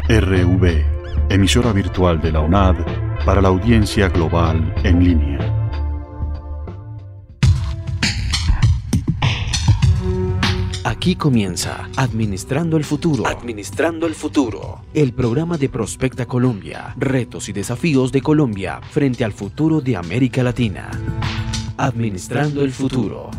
RV, emisora virtual de la UNAD para la audiencia global en línea. Aquí comienza Administrando el Futuro. Administrando el Futuro. El programa de Prospecta Colombia. Retos y desafíos de Colombia frente al futuro de América Latina. Administrando el Futuro.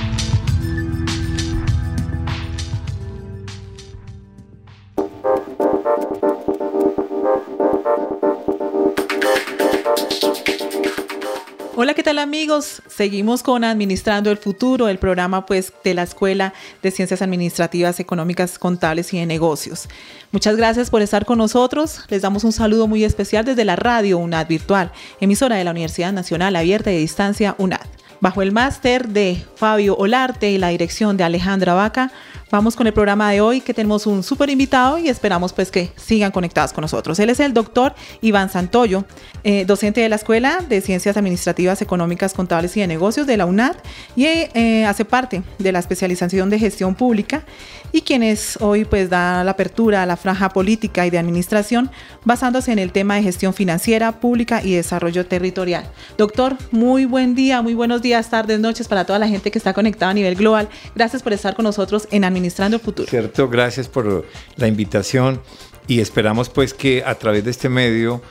Hola, ¿qué tal amigos? Seguimos con Administrando el Futuro, el programa pues de la Escuela de Ciencias Administrativas, Económicas, Contables y de Negocios. Muchas gracias por estar con nosotros. Les damos un saludo muy especial desde la radio UNAD Virtual, emisora de la Universidad Nacional Abierta y de Distancia UNAD. Bajo el máster de Fabio Olarte y la dirección de Alejandra Vaca, vamos con el programa de hoy, que tenemos un súper invitado y esperamos pues que sigan conectados con nosotros. Él es el doctor Iván Santoyo, docente de la Escuela de Ciencias Administrativas, Económicas, Contables y de Negocios de la UNAD, y hace parte de la especialización de Gestión Pública, y quienes hoy pues da la apertura a la franja política y de administración basándose en el tema de gestión financiera, pública y desarrollo territorial. Doctor, muy buen día, muy buenos días, tardes, noches para toda la gente que está conectada a nivel global. Gracias por estar con nosotros en Administrando el Futuro. Cierto, gracias por la invitación y esperamos pues que a través de este medio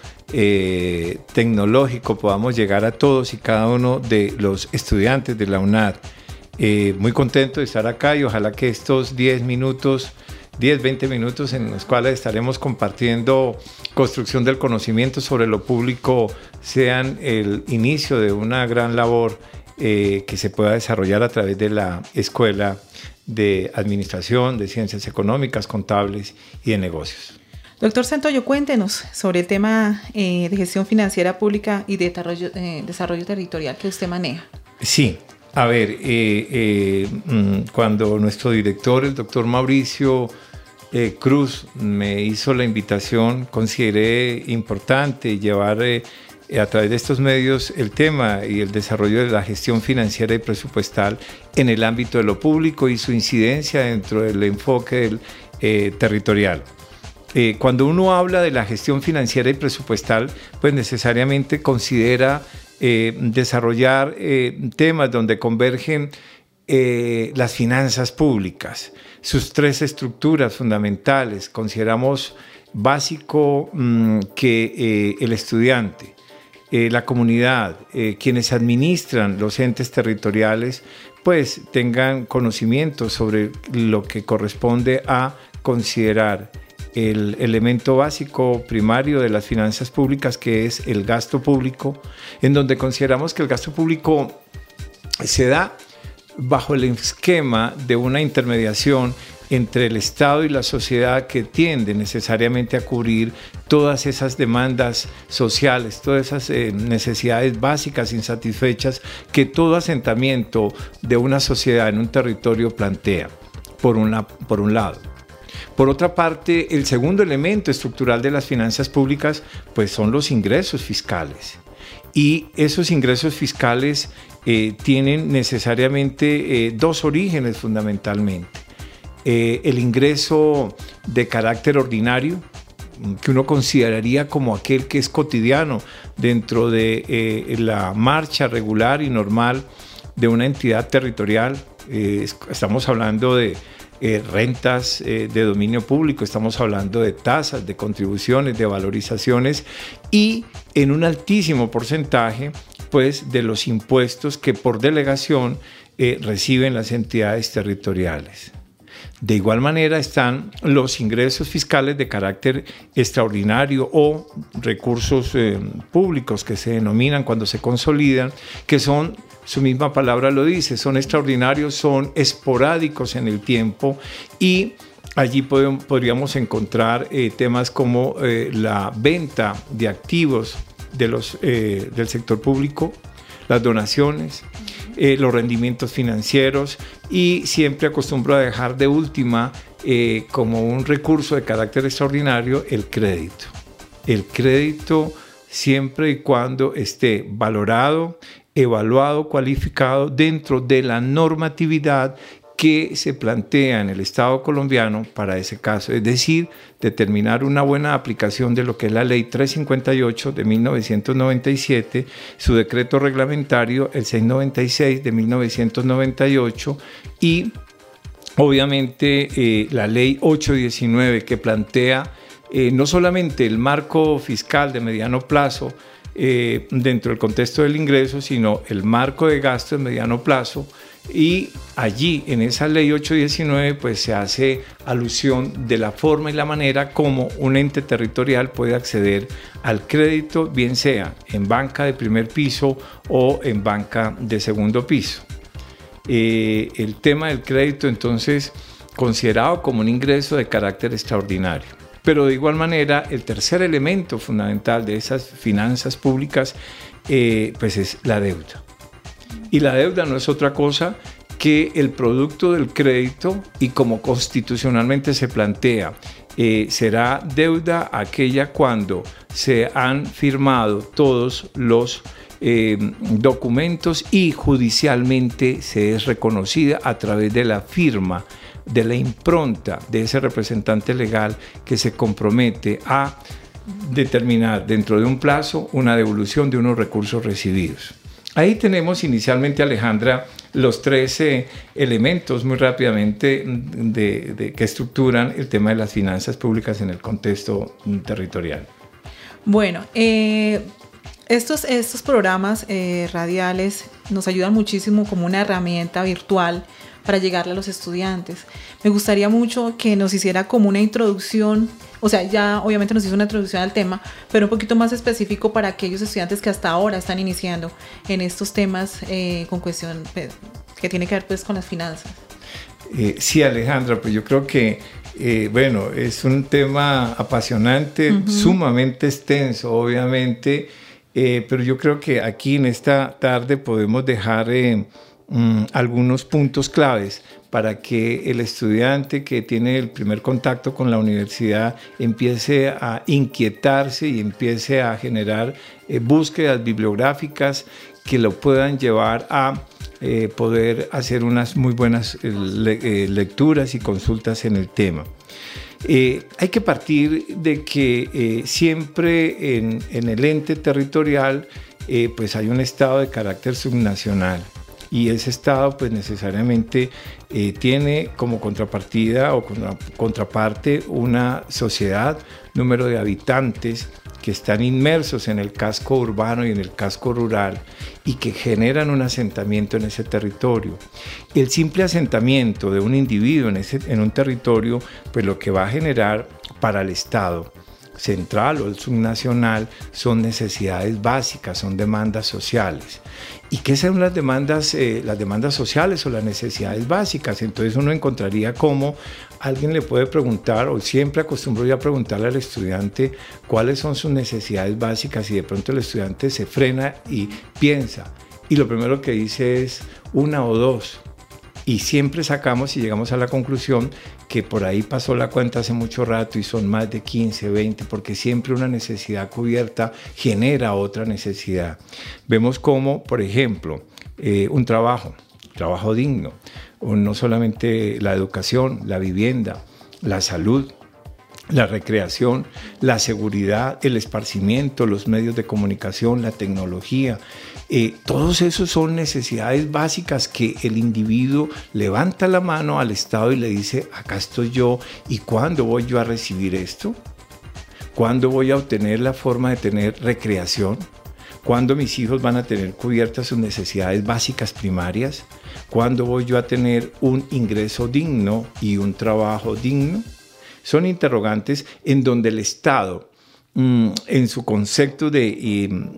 tecnológico podamos llegar a todos y cada uno de los estudiantes de la UNAD. Muy contento de estar acá y ojalá que estos 20 minutos en los cuales estaremos compartiendo construcción del conocimiento sobre lo público sean el inicio de una gran labor que se pueda desarrollar a través de la Escuela de Administración, de Ciencias Económicas, Contables y de Negocios. Doctor Santoyo, cuéntenos sobre el tema de gestión financiera pública y de desarrollo territorial que usted maneja. Sí, a ver, cuando nuestro director, el doctor Mauricio Cruz, me hizo la invitación, consideré importante llevar a través de estos medios el tema y el desarrollo de la gestión financiera y presupuestal en el ámbito de lo público y su incidencia dentro del enfoque territorial. Cuando uno habla de la gestión financiera y presupuestal, pues necesariamente considera desarrollar temas donde convergen las finanzas públicas, sus tres estructuras fundamentales. Consideramos básico que el estudiante, la comunidad, quienes administran los entes territoriales, pues tengan conocimiento sobre lo que corresponde a considerar el elemento básico primario de las finanzas públicas, que es el gasto público, en donde consideramos que el gasto público se da bajo el esquema de una intermediación entre el Estado y la sociedad que tiende necesariamente a cubrir todas esas demandas sociales, todas esas necesidades básicas insatisfechas que todo asentamiento de una sociedad en un territorio plantea, por un lado. Por otra parte, el segundo elemento estructural de las finanzas públicas pues son los ingresos fiscales. Y esos ingresos fiscales tienen necesariamente dos orígenes fundamentalmente. El ingreso de carácter ordinario, que uno consideraría como aquel que es cotidiano dentro de la marcha regular y normal de una entidad territorial. Estamos hablando de rentas de dominio público, estamos hablando de tasas, de contribuciones, de valorizaciones y en un altísimo porcentaje pues de los impuestos que por delegación reciben las entidades territoriales. De igual manera están los ingresos fiscales de carácter extraordinario o recursos públicos que se denominan cuando se consolidan, que son, su misma palabra lo dice, son extraordinarios, son esporádicos en el tiempo y allí podríamos encontrar temas como la venta de activos del sector público, las donaciones, los rendimientos financieros y siempre acostumbro a dejar de última como un recurso de carácter extraordinario el crédito. El crédito siempre y cuando esté valorado, evaluado, cualificado dentro de la normatividad que se plantea en el Estado colombiano para ese caso, es decir, determinar una buena aplicación de lo que es la Ley 358 de 1997, su decreto reglamentario el 696 de 1998 y obviamente la Ley 819 que plantea no solamente el marco fiscal de mediano plazo dentro del contexto del ingreso, sino el marco de gasto de mediano plazo. Y allí, en esa ley 819, pues se hace alusión de la forma y la manera como un ente territorial puede acceder al crédito, bien sea en banca de primer piso o en banca de segundo piso. El tema del crédito, entonces, considerado como un ingreso de carácter extraordinario. Pero de igual manera, el tercer elemento fundamental de esas finanzas públicas, pues es la deuda. Y la deuda no es otra cosa que el producto del crédito y como constitucionalmente se plantea, será deuda aquella cuando se han firmado todos los documentos y judicialmente se es reconocida a través de la firma, de la impronta de ese representante legal que se compromete a determinar dentro de un plazo una devolución de unos recursos recibidos. Ahí tenemos inicialmente, Alejandra, los tres elementos muy rápidamente que estructuran el tema de las finanzas públicas en el contexto territorial. Bueno, estos programas radiales nos ayudan muchísimo como una herramienta virtual para llegarle a los estudiantes. Me gustaría mucho que nos hiciera como una introducción, o sea, ya obviamente nos hizo una introducción al tema, pero un poquito más específico para aquellos estudiantes que hasta ahora están iniciando en estos temas con cuestión que tiene que ver pues con las finanzas. Sí, Alejandra, pues yo creo que bueno, es un tema apasionante, sumamente extenso, obviamente, pero yo creo que aquí en esta tarde podemos dejar algunos puntos claves para que el estudiante que tiene el primer contacto con la universidad empiece a inquietarse y empiece a generar búsquedas bibliográficas que lo puedan llevar a poder hacer unas muy buenas lecturas y consultas en el tema. Hay que partir de que siempre en el ente territorial pues hay un estado de carácter subnacional. Y ese Estado pues necesariamente tiene como contrapartida o como contraparte una sociedad, número de habitantes que están inmersos en el casco urbano y en el casco rural y que generan un asentamiento en ese territorio. El simple asentamiento de un individuo en un territorio pues lo que va a generar para el Estado central o el subnacional son necesidades básicas, son demandas sociales. ¿Y qué son las demandas sociales o las necesidades básicas? Entonces uno encontraría cómo alguien le puede preguntar, o siempre acostumbro yo a preguntarle al estudiante cuáles son sus necesidades básicas, y de pronto el estudiante se frena y piensa, y lo primero que dice es una o dos. Y siempre sacamos y llegamos a la conclusión que por ahí pasó la cuenta hace mucho rato y son más de 15, 20, porque siempre una necesidad cubierta genera otra necesidad. Vemos cómo, por ejemplo, un trabajo digno, o no solamente la educación, la vivienda, la salud, la recreación, la seguridad, el esparcimiento, los medios de comunicación, la tecnología. Todos esos son necesidades básicas que el individuo levanta la mano al Estado y le dice, acá estoy yo, ¿y cuándo voy yo a recibir esto? ¿Cuándo voy a obtener la forma de tener recreación? ¿Cuándo mis hijos van a tener cubiertas sus necesidades básicas primarias? ¿Cuándo voy yo a tener un ingreso digno y un trabajo digno? Son interrogantes en donde el Estado, en su concepto de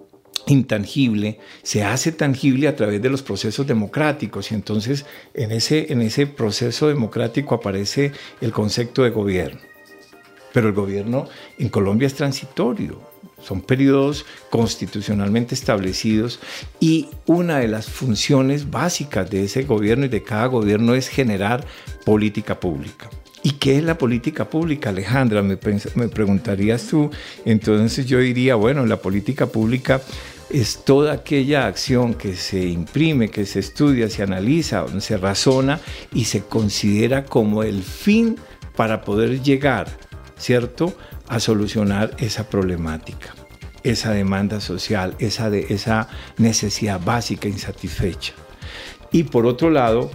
intangible, se hace tangible a través de los procesos democráticos, y entonces en ese proceso democrático aparece el concepto de gobierno. Pero el gobierno en Colombia es transitorio, son periodos constitucionalmente establecidos, y una de las funciones básicas de ese gobierno y de cada gobierno es generar política pública. ¿Y qué es la política pública, Alejandra? Me preguntarías tú. Entonces yo diría, bueno, la política pública es toda aquella acción que se imprime, que se estudia, se analiza, se razona y se considera como el fin para poder llegar, ¿cierto?, a solucionar esa problemática, esa demanda social, esa necesidad básica insatisfecha. Y por otro lado,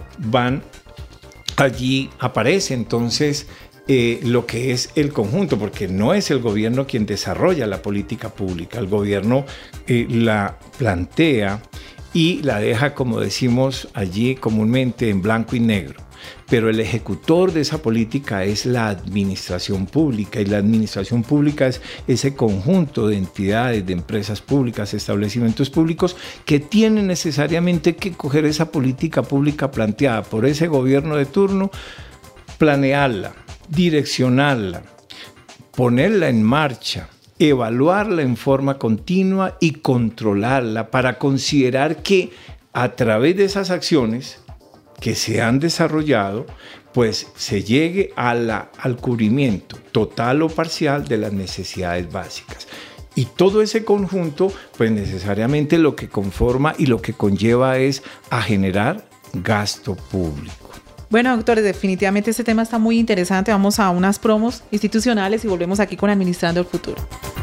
allí aparece entonces lo que es el conjunto, porque no es el gobierno quien desarrolla la política pública, el gobierno la plantea y la deja, como decimos allí comúnmente, en blanco y negro. Pero el ejecutor de esa política es la administración pública, y la administración pública es ese conjunto de entidades, de empresas públicas, establecimientos públicos que tienen necesariamente que coger esa política pública planteada por ese gobierno de turno, planearla, direccionarla, ponerla en marcha, evaluarla en forma continua y controlarla para considerar que a través de esas acciones que se han desarrollado, pues se llegue al cubrimiento total o parcial de las necesidades básicas. Y todo ese conjunto, pues necesariamente lo que conforma y lo que conlleva es a generar gasto público. Bueno, doctores, definitivamente este tema está muy interesante. Vamos a unas promos institucionales y volvemos aquí con Administrando el Futuro.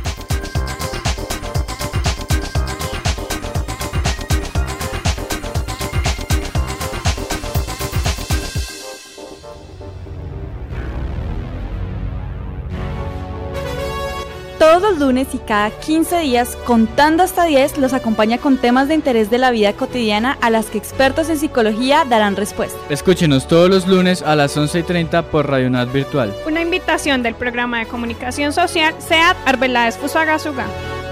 Todos los lunes y cada 15 días, Contando hasta 10, los acompaña con temas de interés de la vida cotidiana a las que expertos en psicología darán respuesta. Escúchenos todos los lunes a las 11:30 por Radio UNAD Virtual. Una invitación del programa de comunicación social SEAT Arbeláez Fusagasugá.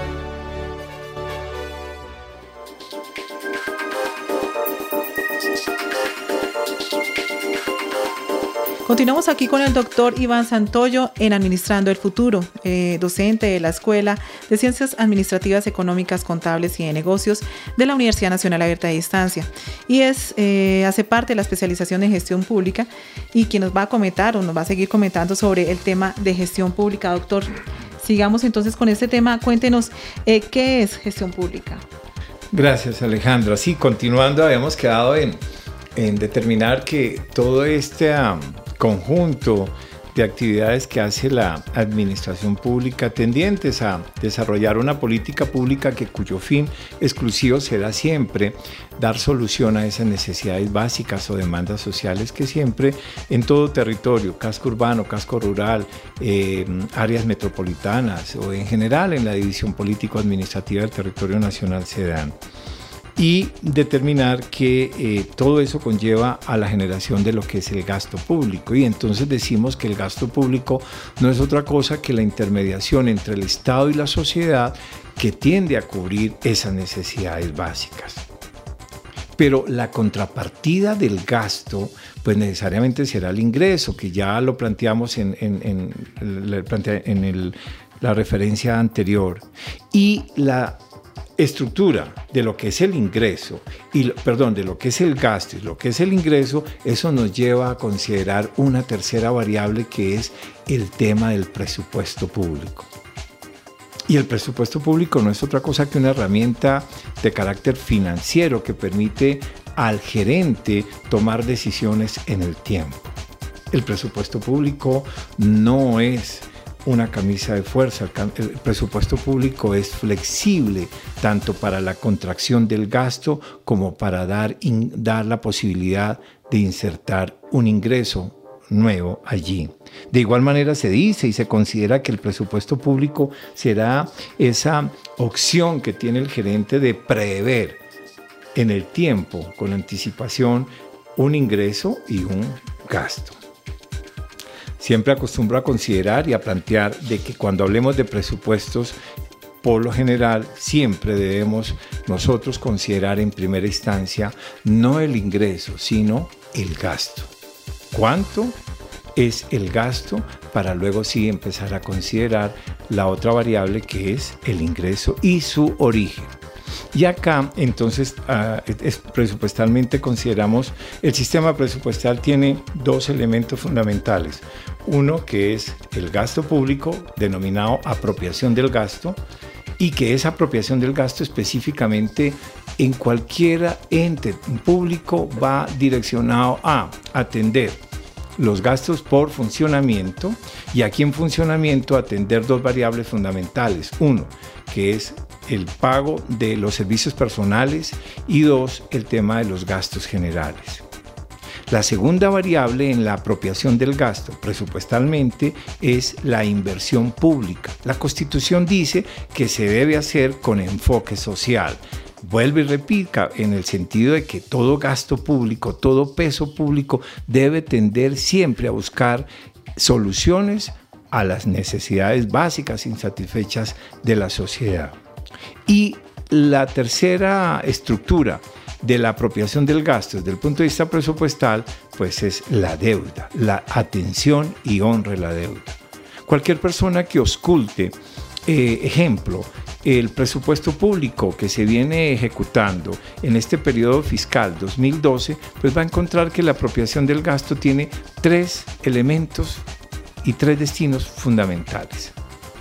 Continuamos aquí con el doctor Iván Santoyo en Administrando el Futuro, docente de la Escuela de Ciencias Administrativas, Económicas, Contables y de Negocios de la Universidad Nacional Abierta de Distancia. Y hace parte de la especialización en gestión pública, y quien nos va a comentar o nos va a seguir comentando sobre el tema de gestión pública. Doctor, sigamos entonces con este tema. Cuéntenos, ¿qué es gestión pública? Gracias, Alejandra. Sí, continuando, habíamos quedado en determinar que todo este conjunto de actividades que hace la administración pública tendientes a desarrollar una política pública cuyo fin exclusivo será siempre dar solución a esas necesidades básicas o demandas sociales que siempre en todo territorio, casco urbano, casco rural, áreas metropolitanas o en general en la división político-administrativa del territorio nacional se dan. Y determinar que todo eso conlleva a la generación de lo que es el gasto público. Y entonces decimos que el gasto público no es otra cosa que la intermediación entre el Estado y la sociedad que tiende a cubrir esas necesidades básicas. Pero la contrapartida del gasto, pues necesariamente será el ingreso, que ya lo planteamos en la referencia anterior. Y la estructura de lo que es el ingreso, de lo que es el gasto y lo que es el ingreso, eso nos lleva a considerar una tercera variable que es el tema del presupuesto público. Y el presupuesto público no es otra cosa que una herramienta de carácter financiero que permite al gerente tomar decisiones en el tiempo. El presupuesto público no es una camisa de fuerza. El presupuesto público es flexible tanto para la contracción del gasto como para dar la posibilidad de insertar un ingreso nuevo allí. De igual manera se dice y se considera que el presupuesto público será esa opción que tiene el gerente de prever en el tiempo, con anticipación, un ingreso y un gasto. Siempre acostumbro a considerar y a plantear de que cuando hablemos de presupuestos, por lo general, siempre debemos nosotros considerar en primera instancia no el ingreso, sino el gasto. ¿Cuánto es el gasto? Para luego sí empezar a considerar la otra variable que es el ingreso y su origen. Y acá, entonces, presupuestalmente consideramos, el sistema presupuestal tiene dos elementos fundamentales. Uno que es el gasto público, denominado apropiación del gasto, y que esa apropiación del gasto específicamente en cualquier ente público va direccionado a atender los gastos por funcionamiento, y aquí en funcionamiento atender dos variables fundamentales. Uno, que es el pago de los servicios personales, y dos, el tema de los gastos generales. La segunda variable en la apropiación del gasto presupuestalmente es la inversión pública. La Constitución dice que se debe hacer con enfoque social. Vuelve y repita, en el sentido de que todo gasto público, todo peso público debe tender siempre a buscar soluciones a las necesidades básicas insatisfechas de la sociedad. Y la tercera estructura de la apropiación del gasto desde el punto de vista presupuestal, pues es la deuda, la atención y honre la deuda. Cualquier persona que ausculte, ejemplo, el presupuesto público que se viene ejecutando en este periodo fiscal 2012, pues va a encontrar que la apropiación del gasto tiene 3 elementos y 3 destinos fundamentales.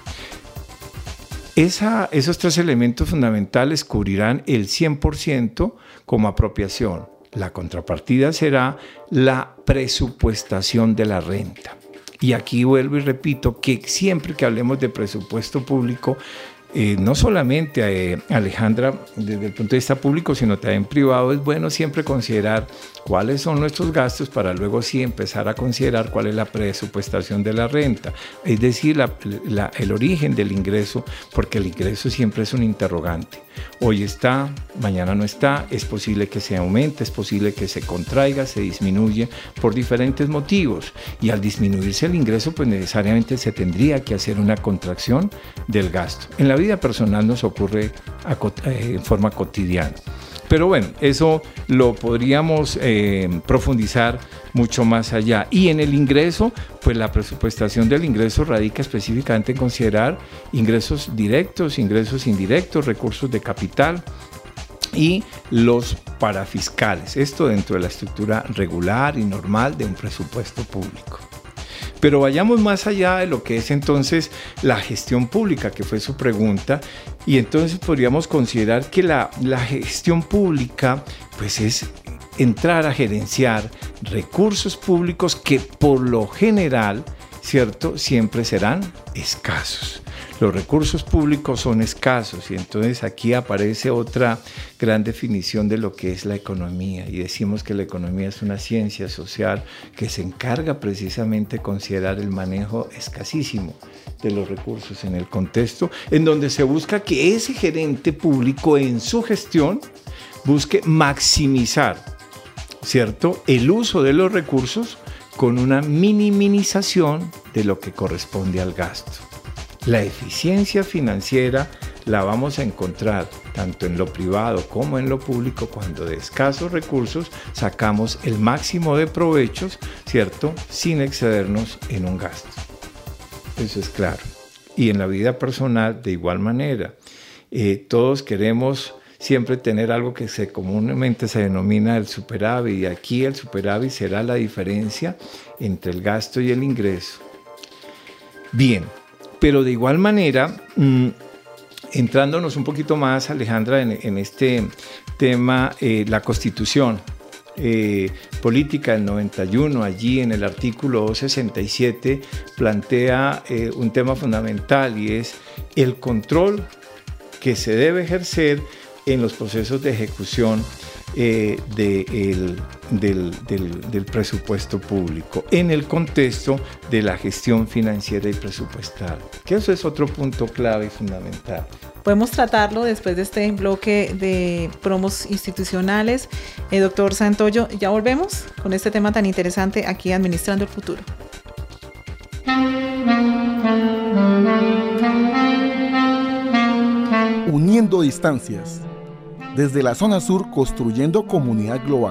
Esos 3 elementos fundamentales cubrirán el 100% como apropiación. La contrapartida será la presupuestación de la renta. Y aquí vuelvo y repito que siempre que hablemos de presupuesto público, no solamente Alejandra desde el punto de vista público, sino también privado, es bueno siempre considerar cuáles son nuestros gastos para luego sí empezar a considerar cuál es la presupuestación de la renta, es decir, el origen del ingreso, porque el ingreso siempre es un interrogante. Hoy está, mañana no está, es posible que se aumente, es posible que se contraiga, se disminuye por diferentes motivos, y al disminuirse el ingreso pues necesariamente se tendría que hacer una contracción del gasto. En la vida personal nos ocurre en forma cotidiana. Pero bueno, eso lo podríamos profundizar mucho más allá. Y en el ingreso, pues la presupuestación del ingreso radica específicamente en considerar ingresos directos, ingresos indirectos, recursos de capital y los parafiscales. Esto dentro de la estructura regular y normal de un presupuesto público. Pero vayamos más allá de lo que es entonces la gestión pública, que fue su pregunta, y entonces podríamos considerar que la gestión pública pues es entrar a gerenciar recursos públicos que por lo general, ¿cierto?, siempre serán escasos. Los recursos públicos son escasos, y entonces aquí aparece otra gran definición de lo que es la economía, y decimos que la economía es una ciencia social que se encarga precisamente de considerar el manejo escasísimo de los recursos en el contexto en donde se busca que ese gerente público en su gestión busque maximizar, ¿cierto?, el uso de los recursos con una minimización de lo que corresponde al gasto. La eficiencia financiera la vamos a encontrar tanto en lo privado como en lo público cuando de escasos recursos sacamos el máximo de provechos, ¿cierto?, sin excedernos en un gasto. Eso es claro. Y en la vida personal de igual manera. Todos queremos siempre tener algo que comúnmente se denomina el superávit, y aquí el superávit será la diferencia entre el gasto y el ingreso. Bien. Pero de igual manera, entrándonos un poquito más, Alejandra, en este tema, la Constitución Política del 91, allí en el artículo 267, plantea un tema fundamental, y es el control que se debe ejercer en los procesos de ejecución del presupuesto público en el contexto de la gestión financiera y presupuestal, que eso es otro punto clave y fundamental. Podemos tratarlo después de este bloque de promos institucionales. Doctor Santoyo, ya volvemos con este tema tan interesante aquí Administrando el Futuro. Uniendo distancias. Desde la zona sur, construyendo comunidad global.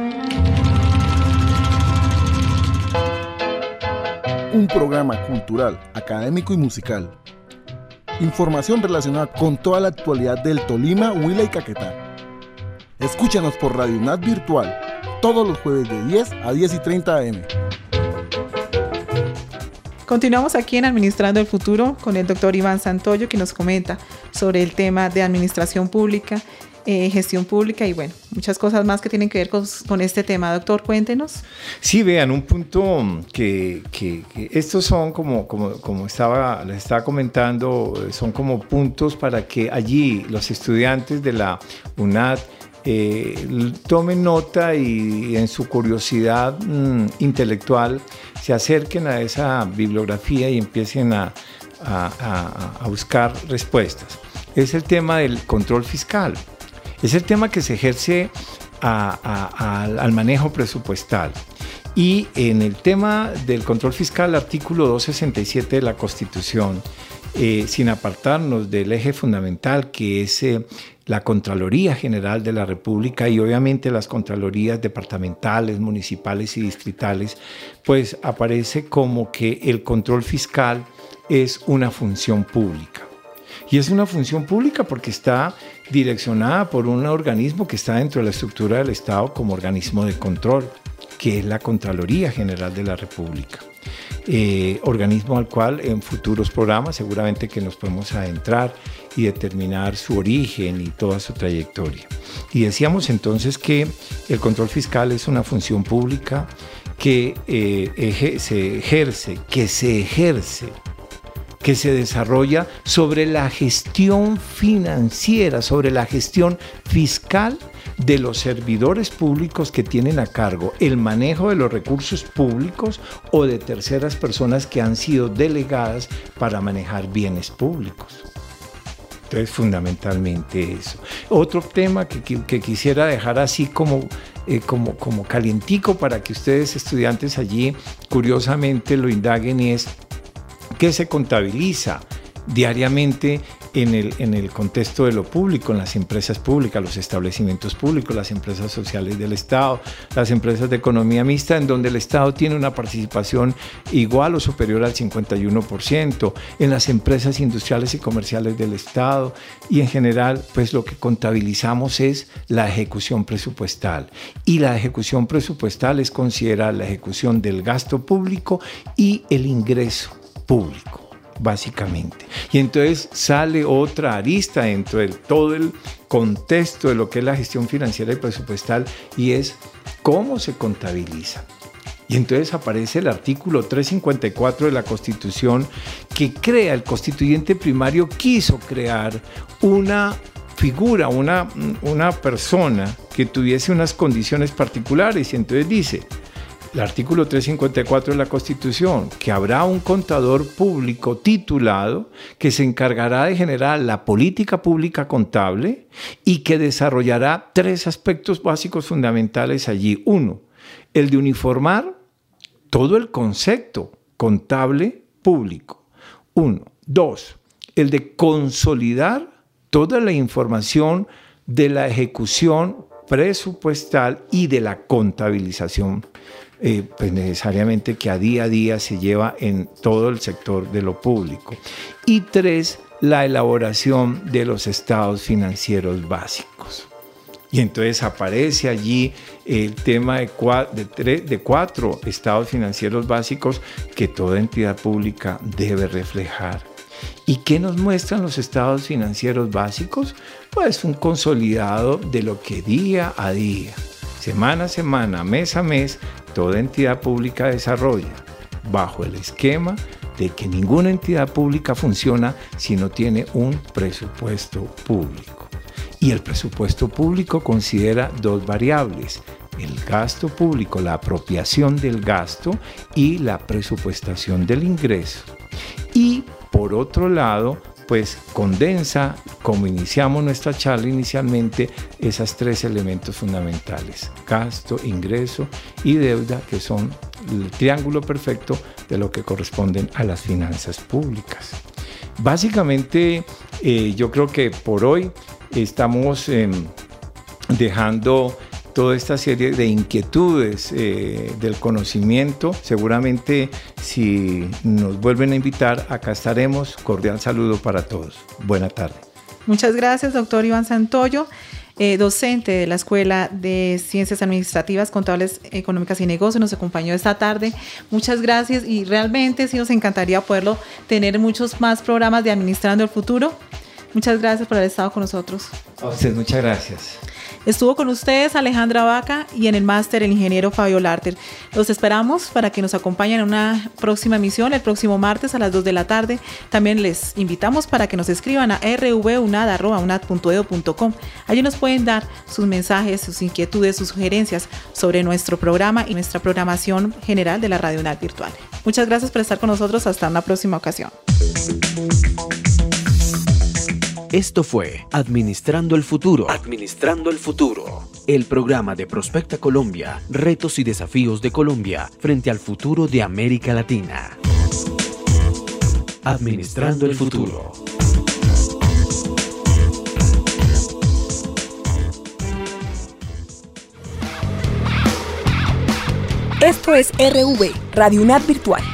Un programa cultural, académico y musical. Información relacionada con toda la actualidad del Tolima, Huila y Caquetá. Escúchanos por Radio UNAD Virtual, todos los jueves de 10 a 10:30 am. Continuamos aquí en Administrando el Futuro con el doctor Iván Santoyo, que nos comenta sobre el tema de administración pública, gestión pública y bueno, muchas cosas más que tienen que ver con este tema. Doctor, cuéntenos. Sí, vean, un punto que estos son como les estaba comentando, son como puntos para que allí los estudiantes de la UNAD tomen nota y en su curiosidad intelectual se acerquen a esa bibliografía y empiecen a buscar respuestas. Es el tema del control fiscal. Es el tema que se ejerce al manejo presupuestal. Y en el tema del control fiscal, el artículo 267 de la Constitución, sin apartarnos del eje fundamental que es la Contraloría General de la República y obviamente las Contralorías departamentales, municipales y distritales, pues aparece como que el control fiscal es una función pública. Y es una función pública porque está direccionada por un organismo que está dentro de la estructura del Estado como organismo de control, que es la Contraloría General de la República. Organismo al cual en futuros programas seguramente que nos podemos adentrar y determinar su origen y toda su trayectoria. Y decíamos entonces que el control fiscal es una función pública que se ejerce, que se desarrolla sobre la gestión financiera, sobre la gestión fiscal de los servidores públicos que tienen a cargo el manejo de los recursos públicos o de terceras personas que han sido delegadas para manejar bienes públicos. Entonces, fundamentalmente eso. Otro tema que quisiera dejar así como calientico para que ustedes, estudiantes allí, curiosamente lo indaguen es ¿qué se contabiliza diariamente en el contexto de lo público, en las empresas públicas, los establecimientos públicos, las empresas sociales del Estado, las empresas de economía mixta, en donde el Estado tiene una participación igual o superior al 51%, en las empresas industriales y comerciales del Estado y en general, pues lo que contabilizamos es la ejecución presupuestal. Y la ejecución presupuestal es considerar la ejecución del gasto público y el ingreso público, básicamente. Y entonces sale otra arista dentro de todo el contexto de lo que es la gestión financiera y presupuestal y es cómo se contabiliza. Y entonces aparece el artículo 354 de la Constitución que crea, el constituyente primario quiso crear una figura, una persona que tuviese unas condiciones particulares y entonces dice el artículo 354 de la Constitución, que habrá un contador público titulado que se encargará de generar la política pública contable y que desarrollará 3 aspectos básicos fundamentales allí. 1, el de uniformar todo el concepto contable público. 1. 2, el de consolidar toda la información de la ejecución presupuestal y de la contabilización pues necesariamente que a día se lleva en todo el sector de lo público. Y 3, la elaboración de los estados financieros básicos. Y entonces aparece allí el tema de 4 estados financieros básicos que toda entidad pública debe reflejar. ¿Y qué nos muestran los estados financieros básicos? Pues un consolidado de lo que día a día, semana a semana, mes a mes, toda entidad pública desarrolla bajo el esquema de que ninguna entidad pública funciona si no tiene un presupuesto público. Y el presupuesto público considera 2 variables, el gasto público, la apropiación del gasto y la presupuestación del ingreso. Y por otro lado, pues condensa, como iniciamos nuestra charla inicialmente, esos 3 elementos fundamentales, gasto, ingreso y deuda, que son el triángulo perfecto de lo que corresponden a las finanzas públicas. Básicamente, yo creo que por hoy estamos dejando toda esta serie de inquietudes del conocimiento. Seguramente si nos vuelven a invitar, acá estaremos. Cordial saludo para todos. Buena tarde. Muchas gracias, doctor Iván Santoyo. docente de la Escuela de Ciencias Administrativas, Contables, Económicas y Negocios, nos acompañó esta tarde. Muchas gracias y realmente sí nos encantaría poderlo tener en muchos más programas de Administrando el Futuro. Muchas gracias por haber estado con nosotros. A usted, muchas gracias. Estuvo con ustedes Alejandra Vaca y en el máster el ingeniero Fabio Larter. Los esperamos para que nos acompañen en una próxima emisión el próximo martes a las 2 de la tarde. También les invitamos para que nos escriban a rvunad@unad.edu.com. Allí nos pueden dar sus mensajes, sus inquietudes, sus sugerencias sobre nuestro programa y nuestra programación general de la Radio UNAD Virtual. Muchas gracias por estar con nosotros. Hasta una próxima ocasión. Esto fue Administrando el Futuro. Administrando el Futuro. El programa de Prospecta Colombia. Retos y desafíos de Colombia frente al futuro de América Latina. Administrando el Futuro. Esto es RV, Radio UNAD Virtual.